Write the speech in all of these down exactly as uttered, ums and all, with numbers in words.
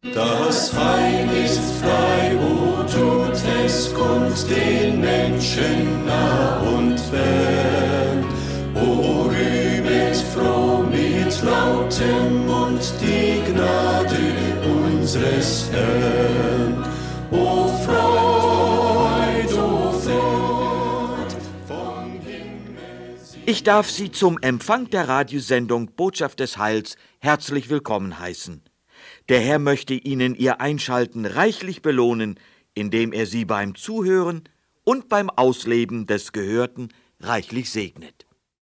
Das Heil ist frei, o tut es kund den Menschen nah und fern. O rühmet froh mit lautem Mund die Gnade unseres Herrn. O Freud, o Freud vom Himmel. Ich darf Sie zum Empfang der Radiosendung Botschaft des Heils herzlich willkommen heißen. Der Herr möchte Ihnen Ihr Einschalten reichlich belohnen, indem er Sie beim Zuhören und beim Ausleben des Gehörten reichlich segnet.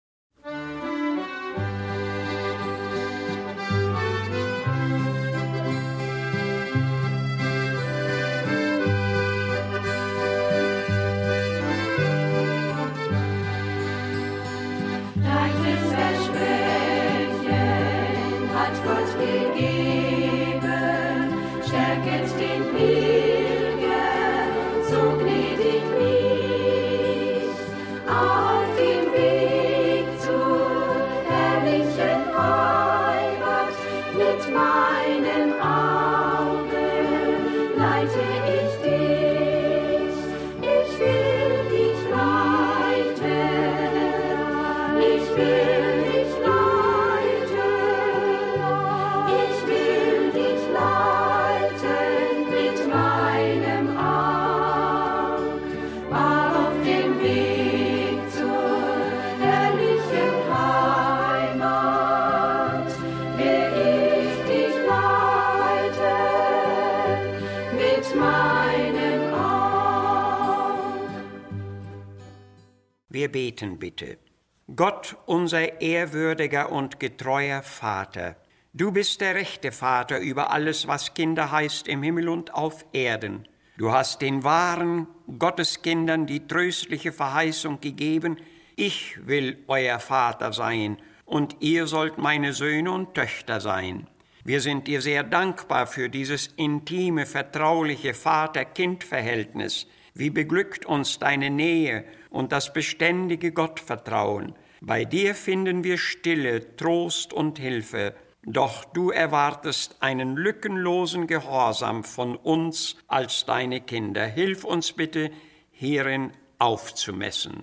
Wir beten bitte. Gott, unser ehrwürdiger und getreuer Vater, du bist der rechte Vater über alles, was Kinder heißt im Himmel und auf Erden. Du hast den wahren Gotteskindern die tröstliche Verheißung gegeben, ich will euer Vater sein und ihr sollt meine Söhne und Töchter sein. Wir sind dir sehr dankbar für dieses intime, vertrauliche Vater-Kind-Verhältnis. Wie beglückt uns deine Nähe und das beständige Gottvertrauen. Bei dir finden wir Stille, Trost und Hilfe. Doch du erwartest einen lückenlosen Gehorsam von uns als deine Kinder. Hilf uns bitte, hierin aufzumessen.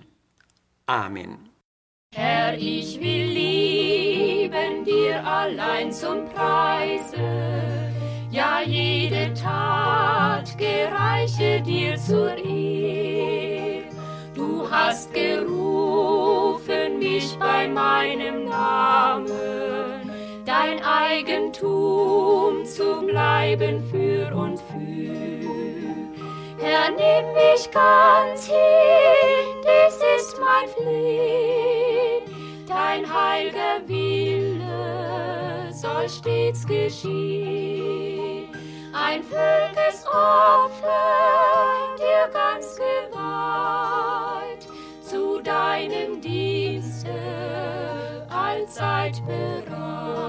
Amen. Herr, ich will lieben dir allein zum Preise. Ja, jede Tat gereiche dir zur Ehre. Du hast gerufen mich bei meinem Namen, dein Eigentum zu bleiben für und für. Herr, nimm mich ganz hin, dies ist mein Flehen, dein heilger Wille soll stets geschehen. Ein völliges Opfer, dir ganz geweiht, zu deinem Dienste allzeit bereit.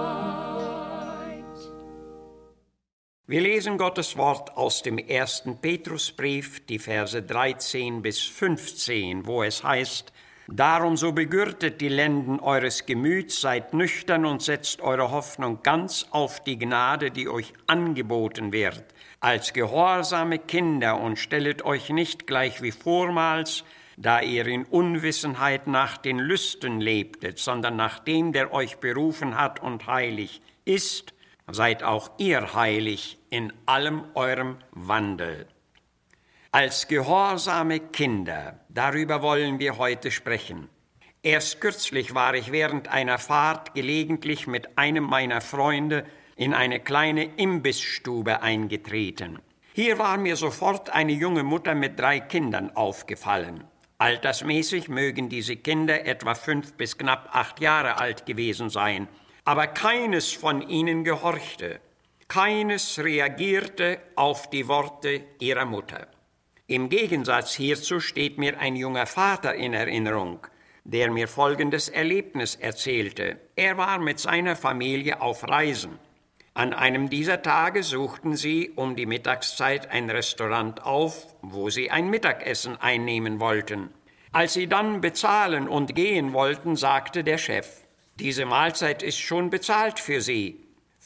Wir lesen Gottes Wort aus dem ersten Petrusbrief, die Verse dreizehn bis fünfzehn, wo es heißt: Darum so begürtet die Lenden eures Gemüts, seid nüchtern und setzt eure Hoffnung ganz auf die Gnade, die euch angeboten wird, als gehorsame Kinder, und stellet euch nicht gleich wie vormals, da ihr in Unwissenheit nach den Lüsten lebtet, sondern nach dem, der euch berufen hat und heilig ist, seid auch ihr heilig in allem eurem Wandel. Als gehorsame Kinder, darüber wollen wir heute sprechen. Erst kürzlich war ich während einer Fahrt gelegentlich mit einem meiner Freunde in eine kleine Imbissstube eingetreten. Hier war mir sofort eine junge Mutter mit drei Kindern aufgefallen. Altersmäßig mögen diese Kinder etwa fünf bis knapp acht Jahre alt gewesen sein, aber keines von ihnen gehorchte, keines reagierte auf die Worte ihrer Mutter. Im Gegensatz hierzu steht mir ein junger Vater in Erinnerung, der mir folgendes Erlebnis erzählte. Er war mit seiner Familie auf Reisen. An einem dieser Tage suchten sie um die Mittagszeit ein Restaurant auf, wo sie ein Mittagessen einnehmen wollten. Als sie dann bezahlen und gehen wollten, sagte der Chef: Diese Mahlzeit ist schon bezahlt für Sie.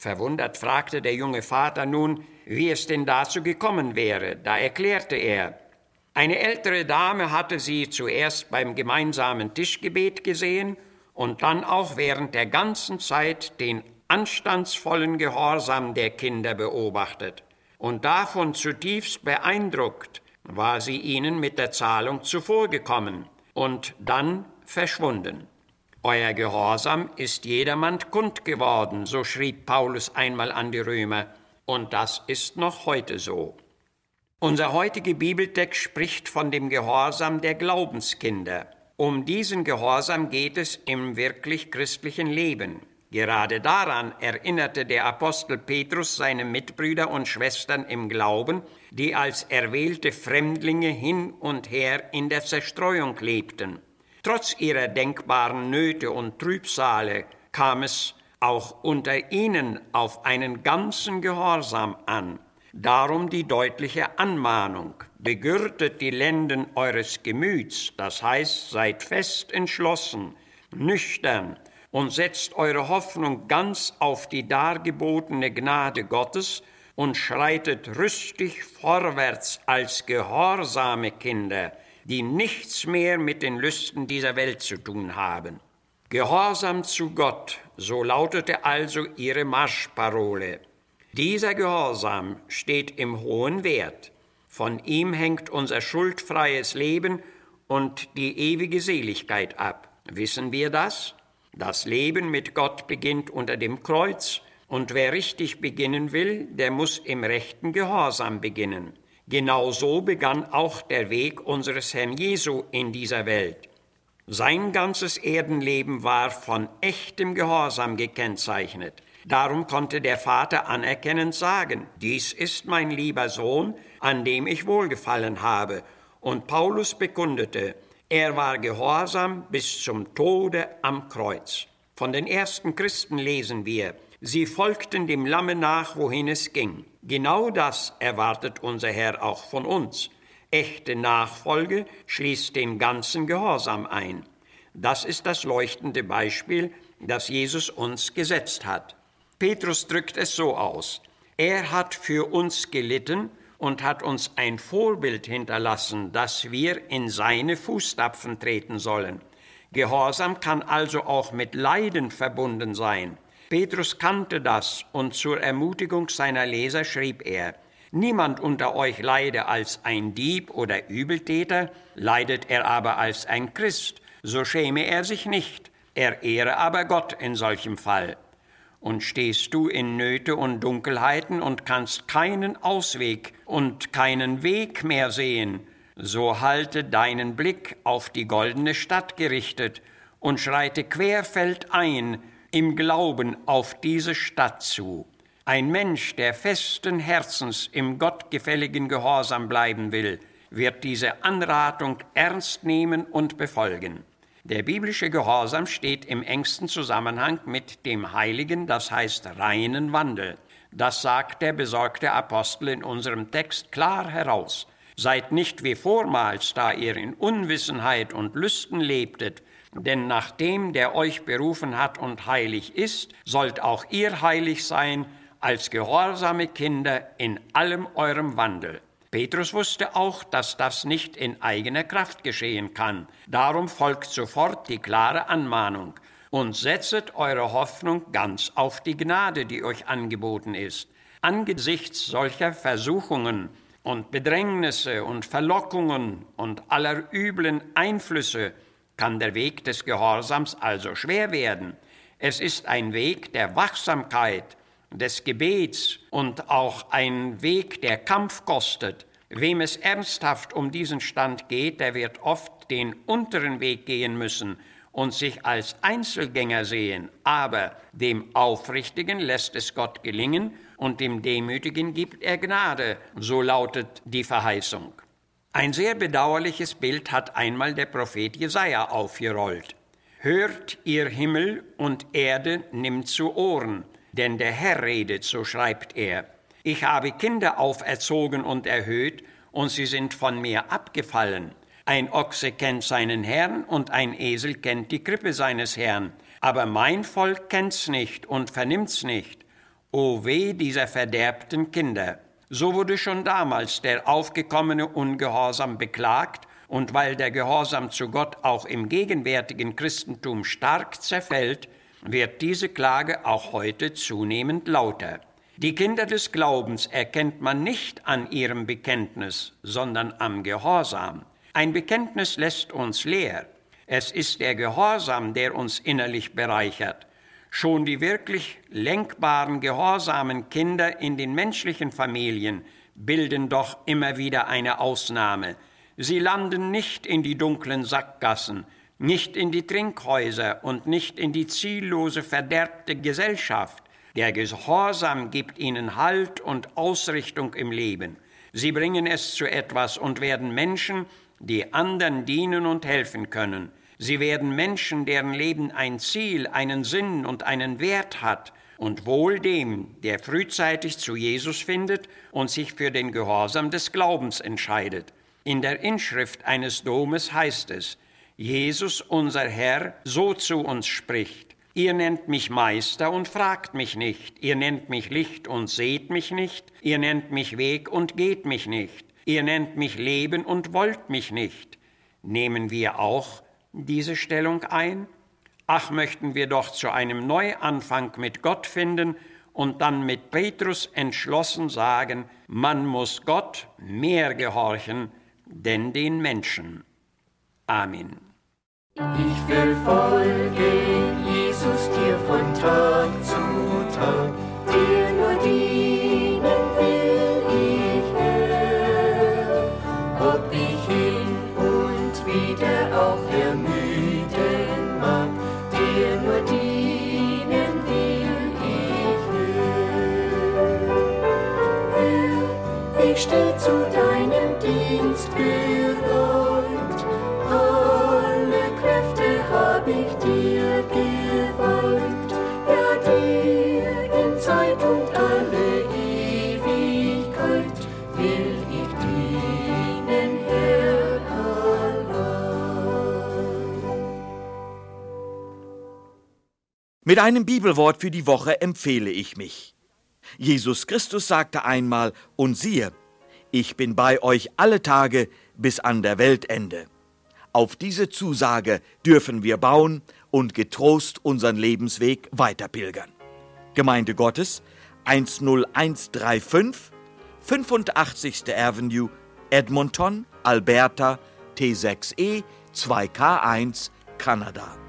Verwundert fragte der junge Vater nun, wie es denn dazu gekommen wäre. Da erklärte er, eine ältere Dame hatte sie zuerst beim gemeinsamen Tischgebet gesehen und dann auch während der ganzen Zeit den anstandsvollen Gehorsam der Kinder beobachtet. Und davon zutiefst beeindruckt war sie ihnen mit der Zahlung zuvorgekommen und dann verschwunden. Euer Gehorsam ist jedermann kund geworden, so schrieb Paulus einmal an die Römer, und das ist noch heute so. Unser heutiger Bibeltext spricht von dem Gehorsam der Glaubenskinder. Um diesen Gehorsam geht es im wirklich christlichen Leben. Gerade daran erinnerte der Apostel Petrus seine Mitbrüder und Schwestern im Glauben, die als erwählte Fremdlinge hin und her in der Zerstreuung lebten. Trotz ihrer denkbaren Nöte und Trübsale kam es auch unter ihnen auf einen ganzen Gehorsam an. Darum die deutliche Anmahnung, begürtet die Lenden eures Gemüts, das heißt, seid fest entschlossen, nüchtern und setzt eure Hoffnung ganz auf die dargebotene Gnade Gottes und schreitet rüstig vorwärts als gehorsame Kinder, die nichts mehr mit den Lüsten dieser Welt zu tun haben. Gehorsam zu Gott, so lautete also ihre Marschparole. Dieser Gehorsam steht im hohen Wert. Von ihm hängt unser schuldfreies Leben und die ewige Seligkeit ab. Wissen wir das? Das Leben mit Gott beginnt unter dem Kreuz, und wer richtig beginnen will, der muss im rechten Gehorsam beginnen. Genau so begann auch der Weg unseres Herrn Jesu in dieser Welt. Sein ganzes Erdenleben war von echtem Gehorsam gekennzeichnet. Darum konnte der Vater anerkennend sagen, dies ist mein lieber Sohn, an dem ich wohlgefallen habe. Und Paulus bekundete, er war gehorsam bis zum Tode am Kreuz. Von den ersten Christen lesen wir, sie folgten dem Lamme nach, wohin es ging. Genau das erwartet unser Herr auch von uns. Echte Nachfolge schließt den ganzen Gehorsam ein. Das ist das leuchtende Beispiel, das Jesus uns gesetzt hat. Petrus drückt es so aus, er hat für uns gelitten und hat uns ein Vorbild hinterlassen, dass wir in seine Fußstapfen treten sollen. Gehorsam kann also auch mit Leiden verbunden sein. Petrus kannte das und zur Ermutigung seiner Leser schrieb er, niemand unter euch leide als ein Dieb oder Übeltäter, leidet er aber als ein Christ, so schäme er sich nicht, er ehre aber Gott in solchem Fall. Und stehst du in Nöte und Dunkelheiten und kannst keinen Ausweg und keinen Weg mehr sehen, so halte deinen Blick auf die goldene Stadt gerichtet und schreite querfeldein im Glauben auf diese Stadt zu. Ein Mensch, der festen Herzens im gottgefälligen Gehorsam bleiben will, wird diese Anratung ernst nehmen und befolgen. Der biblische Gehorsam steht im engsten Zusammenhang mit dem heiligen, das heißt reinen Wandel. Das sagt der besorgte Apostel in unserem Text klar heraus. Seid nicht wie vormals, da ihr in Unwissenheit und Lüsten lebtet, denn nach dem, der euch berufen hat und heilig ist, sollt auch ihr heilig sein, als gehorsame Kinder in allem eurem Wandel. Petrus wusste auch, dass das nicht in eigener Kraft geschehen kann. Darum folgt sofort die klare Anmahnung. Und setzet eure Hoffnung ganz auf die Gnade, die euch angeboten ist. Angesichts solcher Versuchungen und Bedrängnisse und Verlockungen und aller üblen Einflüsse kann der Weg des Gehorsams also schwer werden. Es ist ein Weg der Wachsamkeit, des Gebets und auch ein Weg, der Kampf kostet. Wem es ernsthaft um diesen Stand geht, der wird oft den unteren Weg gehen müssen und sich als Einzelgänger sehen. Aber dem Aufrichtigen lässt es Gott gelingen und dem Demütigen gibt er Gnade, so lautet die Verheißung. Ein sehr bedauerliches Bild hat einmal der Prophet Jesaja aufgerollt. Hört, ihr Himmel und Erde, nimmt zu Ohren, denn der Herr redet, so schreibt er. Ich habe Kinder auferzogen und erhöht, und sie sind von mir abgefallen. Ein Ochse kennt seinen Herrn, und ein Esel kennt die Krippe seines Herrn. Aber mein Volk kennt's nicht und vernimmt's nicht. O weh dieser verderbten Kinder! So wurde schon damals der aufgekommene Ungehorsam beklagt, und weil der Gehorsam zu Gott auch im gegenwärtigen Christentum stark zerfällt, wird diese Klage auch heute zunehmend lauter. Die Kinder des Glaubens erkennt man nicht an ihrem Bekenntnis, sondern am Gehorsam. Ein Bekenntnis lässt uns leer. Es ist der Gehorsam, der uns innerlich bereichert. Schon die wirklich lenkbaren, gehorsamen Kinder in den menschlichen Familien bilden doch immer wieder eine Ausnahme. Sie landen nicht in die dunklen Sackgassen, nicht in die Trinkhäuser und nicht in die ziellose, verderbte Gesellschaft. Der Gehorsam gibt ihnen Halt und Ausrichtung im Leben. Sie bringen es zu etwas und werden Menschen, die anderen dienen und helfen können. Sie werden Menschen, deren Leben ein Ziel, einen Sinn und einen Wert hat, und wohl dem, der frühzeitig zu Jesus findet und sich für den Gehorsam des Glaubens entscheidet. In der Inschrift eines Domes heißt es: Jesus, unser Herr, so zu uns spricht: Ihr nennt mich Meister und fragt mich nicht, ihr nennt mich Licht und seht mich nicht, ihr nennt mich Weg und geht mich nicht, ihr nennt mich Leben und wollt mich nicht. Nehmen wir auch diese Stellung ein? Ach, möchten wir doch zu einem Neuanfang mit Gott finden und dann mit Petrus entschlossen sagen: Man muss Gott mehr gehorchen, denn den Menschen. Amen. Ich will folgen, Jesus, dir von Tag zu Tag, dir nur dienen will ich, Herr. Ob ich hin und wieder auch ermüden mag, dir nur dienen will ich, Herr. Herr, ich steh zu deinem Dienst bereit, alle Kräfte hab ich dir geweiht, ja dir in Zeit und alle Ewigkeit will ich dienen, Herr, allein. Mit einem Bibelwort für die Woche empfehle ich mich. Jesus Christus sagte einmal: Und siehe, ich bin bei euch alle Tage bis an der Weltende. Auf diese Zusage dürfen wir bauen und getrost unseren Lebensweg weiterpilgern. Gemeinde Gottes, null eins drei fünf, fünfundachtzigste Avenue, Edmonton, Alberta, T sechs E zwei K eins, Kanada.